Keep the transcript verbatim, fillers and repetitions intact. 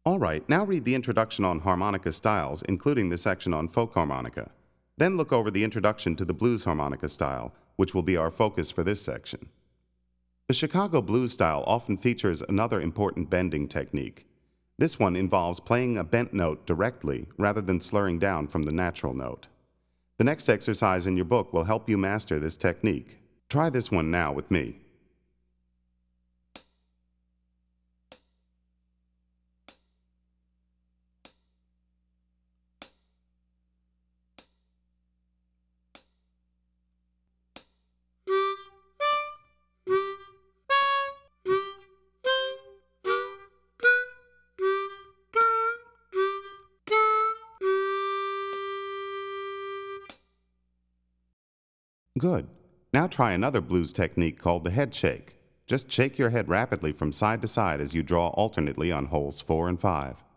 All right, now read the introduction on harmonica styles, including the section on folk harmonica. Then look over the introduction to the blues harmonica style, which will be our focus for this section. The Chicago blues style often features another important bending technique. This one involves playing a bent note directly rather than slurring down from the natural note. The next exercise in your book will help you master this technique. Try this one now with me. Good. Now try another blues technique called the head shake. Just shake your head rapidly from side to side as you draw alternately on holes four and five.